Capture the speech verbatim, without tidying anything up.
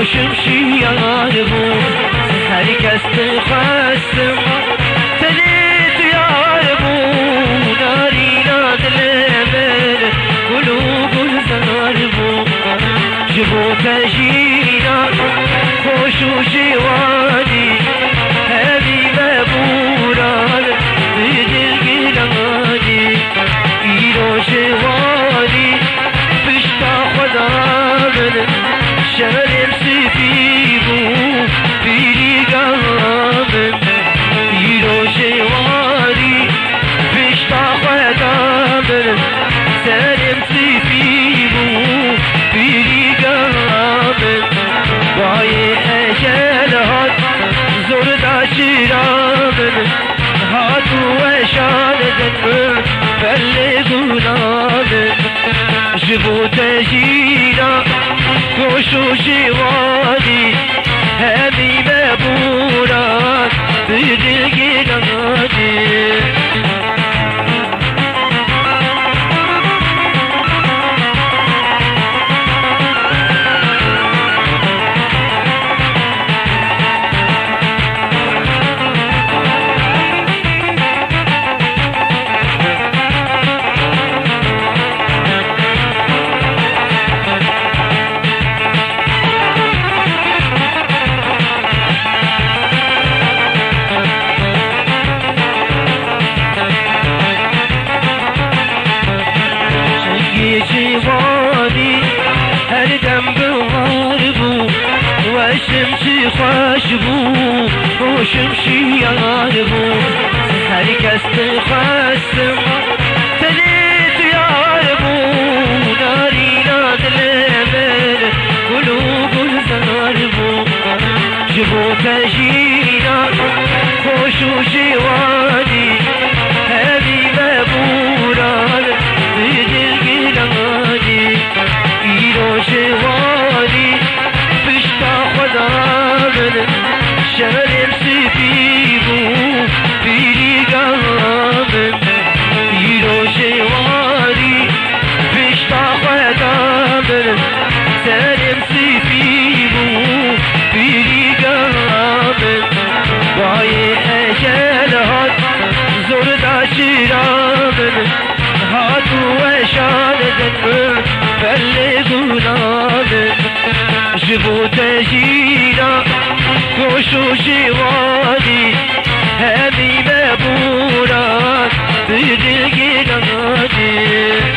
خوشم شیار بود هر کس تخواستم تلی تو یار بود نارینا دل من گلو گلزار بود جبو تجینا خوش و جوانی همی مبوران بدل گلانی ایرو جوانی بشتا خدا من شرم سفی بود بیری گامن ایرو جوانی بشتا خدا من شرم سفی بود بیری گامن بای اجل هات زردا شرامن هاتو اشان دن فل گنامن جبو تجینا خوش و جوانی همی مبوران بدل گلانی جوانی هر دم بوار بو وشم چی خوش بو خوشم شیار بو هر کس تخواستم تلی تو یار بو نارینا دل من گلو گلزار بو جبو تجینا خوش و جوانی همی مبوران بدل گلانی ایرو جوانی بشتا خدا من شرم سفی بود بیری گامن ایرو جوانی بشتا خدا من شرم سفی بود بیری گامن بای اجل هات زردا شرامن هاتو اشان دن فل گنامن جبو تجینا خوش و جوانی همی مبوران بدل گلانی